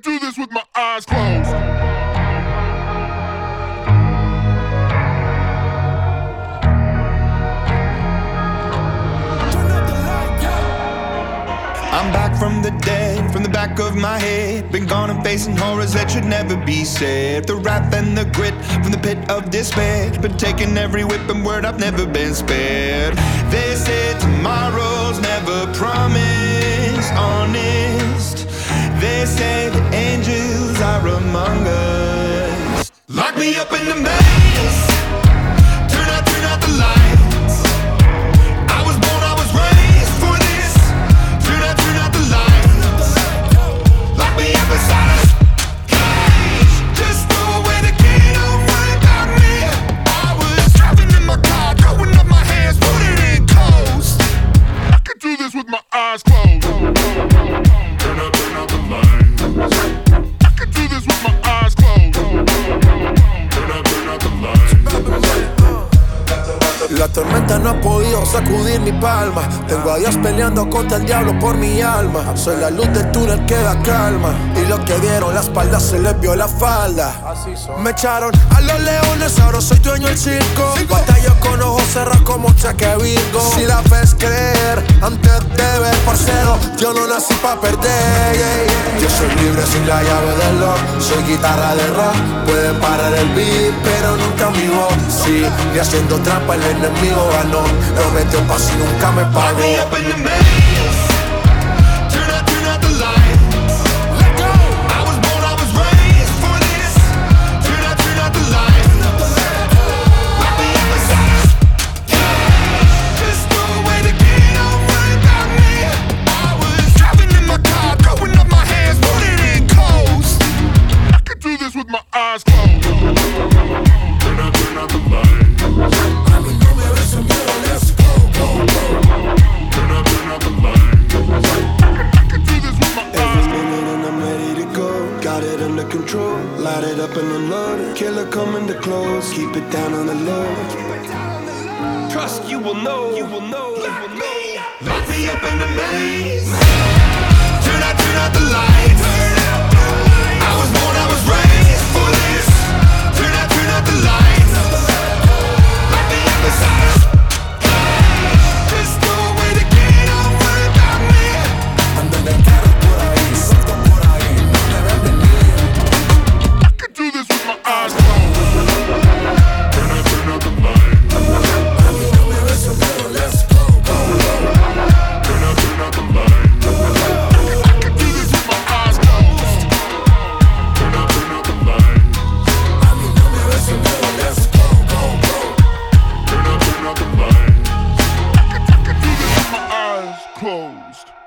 could do this with my eyes closed. I'm back from the dead, from the back of my head. Been gone and facing horrors that should never be said. The wrath and the grit from the pit of despair. Been taking every whip and word, I've never been spared. They say tomorrow's never promised, honest. They say the angels are among us. Lock me up in the maze, turn out the lights. I was born, I was raised for this. Turn out the lights. Lock me up inside a cage. Just throw away the key, don't worry about me. I was driving in my car, throwing up my hands, put it in coast. I could do this with my eyes closed. Turn out the lights. I could do this with my eyes closed. Turn out the lights. La tormenta no ha podido sacudir mi palma. Tengo a Dios peleando contra el diablo por mi alma. Soy la luz del túnel que da calma. Y los que dieron la espalda se les vio la falda. Me echaron a los leones, ahora soy dueño del circo. Batallo con ojos cerrados como Cheque Virgo. Si la fe es creer antes de ver, parcero, yo no nací pa' perder. Yo soy libre sin la llave del lock. Soy guitarra de rock. Pueden parar el beat, pero nunca mi voz. Sí, y haciendo trampa el enemigo ganó. Lo metió pa' si nunca me pagó. Lock me up in the maze, turn out the lights. Let go. I was born, I was raised for this. Turn out the lights. Lock me up inside a cage. Just throw away the key, don't worry about me. I was driving in my car, throwing up my hands, put it in coast. I could do this with my eyes closed. Turn out the lights. Control, light it up and unload it. Killer coming to close, keep it down on the low. Trust you will know, you will know, you will know. Lock me up in the maze. Turn out the lights. I was born, I was raised for this. Turn out the lights. Lock me up inside a cage. Just throw away the key, don't worry about me. Andan de cara por ahí, suelto por ahí, no me ven venir. I could do this with my eyes closed. Turn out the lights. A mí no me ves pero let's go, go. Turn out the lights. I could do this with my eyes closed. Turn out the lights. A mí no me ves pero let's go, go, go. Turn out the lights. I could do this with my eyes closed.